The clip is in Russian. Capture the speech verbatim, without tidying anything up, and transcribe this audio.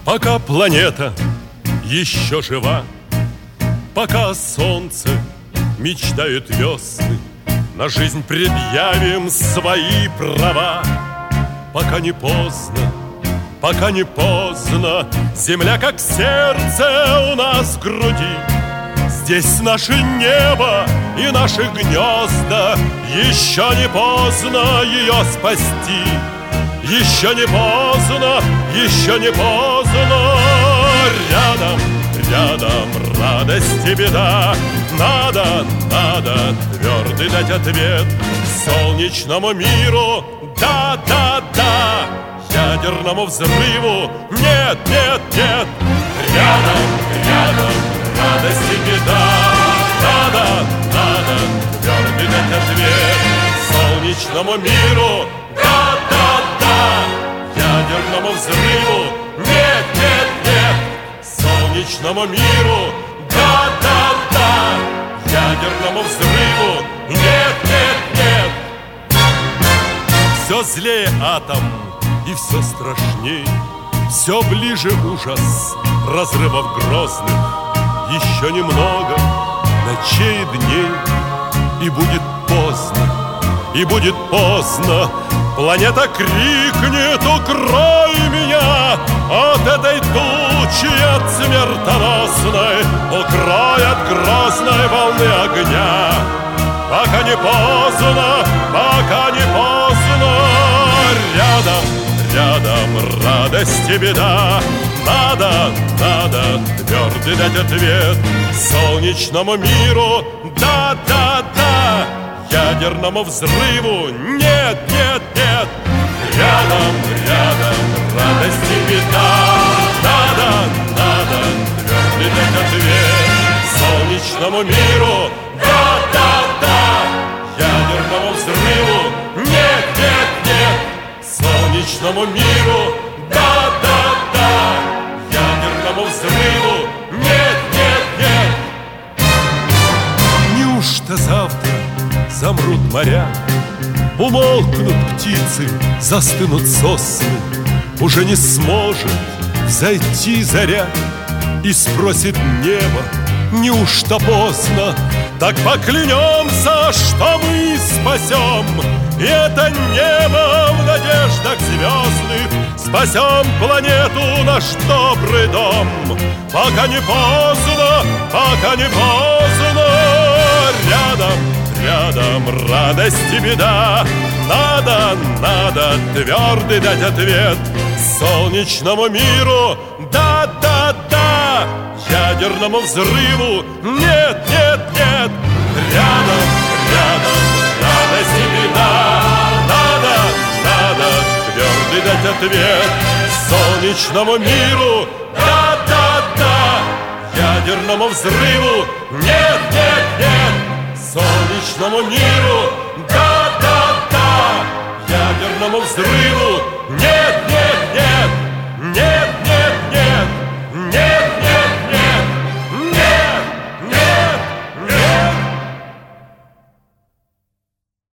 Пока планета еще жива, пока солнце мечтают весны, на жизнь предъявим свои права. Пока не поздно, пока не поздно, земля как сердце у нас в груди. Здесь наше небо и наши гнезда, еще не поздно ее спасти. Еще не поздно, еще не поздно. Рядом, рядом радость и беда. Надо, надо твердый дать ответ солнечному миру. Да, да, да. Ядерному взрыву. Нет, нет, нет. Рядом, рядом радость и беда. Надо, надо твердый дать ответ солнечному миру. Да, да, да. Ядерному взрыву. Нет, нет, нет. Солнечному миру. Да, да, да. Ядерному взрыву. Нет, нет, нет. Все злее атом и все страшней, все ближе ужас разрывов грозных. Еще немного ночей и дней, и будет поздно, и будет поздно. Планета крикнет: укрой меня от этой тучи, от смертоносной, укрой от грозной волны огня. Пока не поздно, пока не поздно. Рядом, рядом радость и беда. Надо, надо твердый дать ответ солнечному миру. Да, да, да. Ядерному взрыву. Нет, нет, нет. Рядом, рядом радость и беда. Надо, надо твердый дать ответ солнечному миру. Да, да, да. Ядерному взрыву. Нет, нет, нет. Солнечному миру. Да, да, да. Ядерному взрыву. Нет, нет, нет. Неужто завтра замрут моря, умолкнут птицы, застынут сосны, уже не сможет взойти заря, и спросит небо: неужто поздно? Так поклянемся, что мы спасем и это небо в надеждах звездных, спасем планету, наш добрый дом. Пока не поздно, пока не поздно. Рядом, рядом радость и беда. Надо, надо твердый дать ответ солнечному миру. Да, да, да. Ядерному взрыву. Нет, нет, нет. Рядом, рядом радость и беда. Надо, надо твердый дать ответ солнечному миру. Да, да, да. Ядерному взрыву. Нет, нет, нет. Солнечному миру. Да, да, да. Ядерному взрыву. Нет, нет, нет. Нет.